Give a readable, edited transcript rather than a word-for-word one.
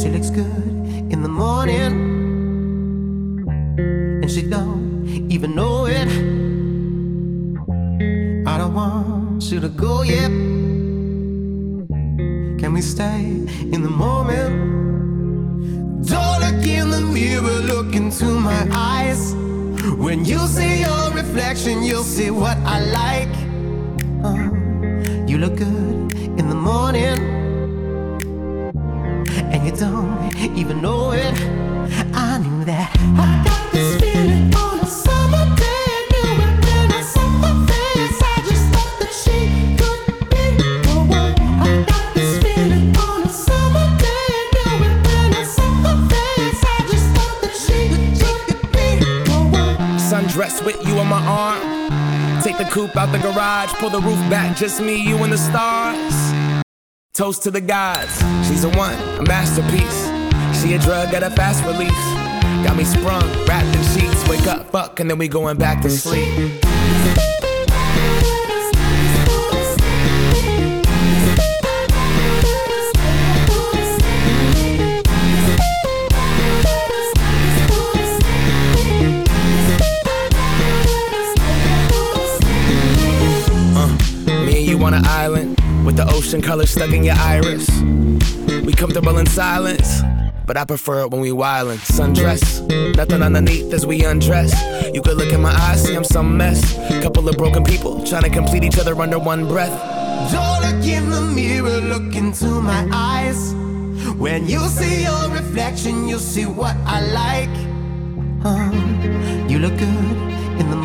She looks good in the morning, and she don't even know it. I don't want you to go yet. Can we stay in the moment? Don't look in the mirror, look into my eyes. When you see your reflection, you'll see what I like. You look good in the morning, and you don't even know it. I knew that. I got this feeling on a summer day. Knew it when I saw her face. I just thought that she could be the one. I got this feeling on a summer day. Knew it when I saw her face. I just thought that she could be the one. Sundress with you on my arm. Take the coupe out the garage. Pull the roof back, just me, you and the stars. Toast to the gods. She's a one, a masterpiece. She a drug at a fast release. Got me sprung, wrapped in sheets. Wake up, fuck, and then we going back to sleep. Me and you on an island with the ocean color stuck in your iris. We comfortable in silence, but I prefer it when we wildin'. Sundress, nothing underneath as we undress. You could look in my eyes, see I'm some mess. Couple of broken people trying to complete each other under one breath. Don't look in the mirror, look into my eyes. When you see your reflection, you'll see what I like. You look good in the